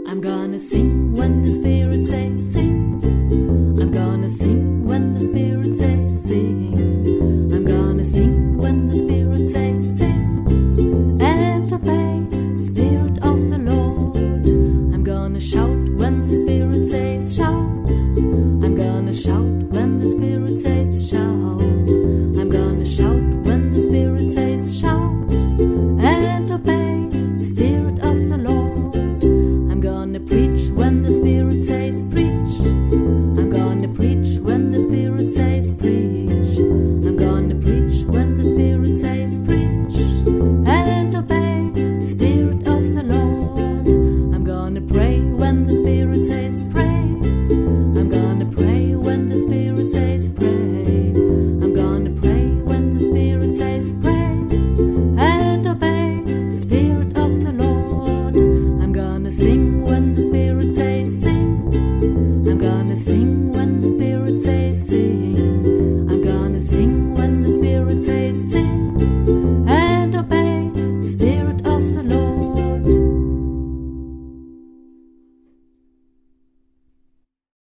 I'm gonna sing when the spirits say sing. I'm gonna sing when the spirits say sing.